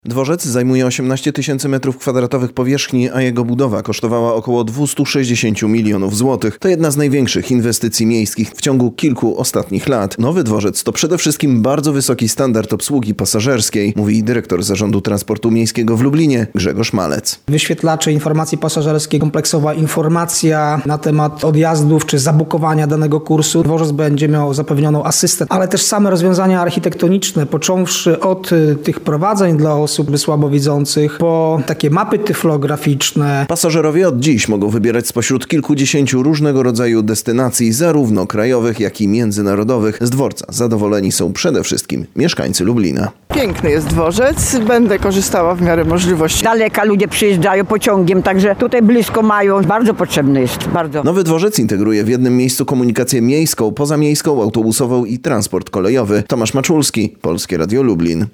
Dworzec zajmuje 18 000 m2 powierzchni, a jego budowa kosztowała około 260 milionów złotych. To jedna z największych inwestycji miejskich w ciągu kilku ostatnich lat. Nowy dworzec to przede wszystkim bardzo wysoki standard obsługi pasażerskiej, mówi dyrektor Zarządu Transportu Miejskiego w Lublinie Grzegorz Malec. Wyświetlacze informacji pasażerskiej, kompleksowa informacja na temat odjazdów czy zabukowania danego kursu. Dworzec będzie miał zapewnioną asystę, ale też same rozwiązania architektoniczne, począwszy od tych prowadzeń dla osób słabowidzących, po takie mapy tyflograficzne. Pasażerowie od dziś mogą wybierać spośród kilkudziesięciu różnego rodzaju destynacji, zarówno krajowych, jak i międzynarodowych. Z dworca zadowoleni są przede wszystkim mieszkańcy Lublina. Piękny jest dworzec, będę korzystała w miarę możliwości. Daleka ludzie przyjeżdżają pociągiem, także tutaj blisko mają. Bardzo potrzebny jest, bardzo. Nowy dworzec integruje w jednym miejscu komunikację miejską, pozamiejską, autobusową i transport kolejowy. Tomasz Maczulski, Polskie Radio Lublin.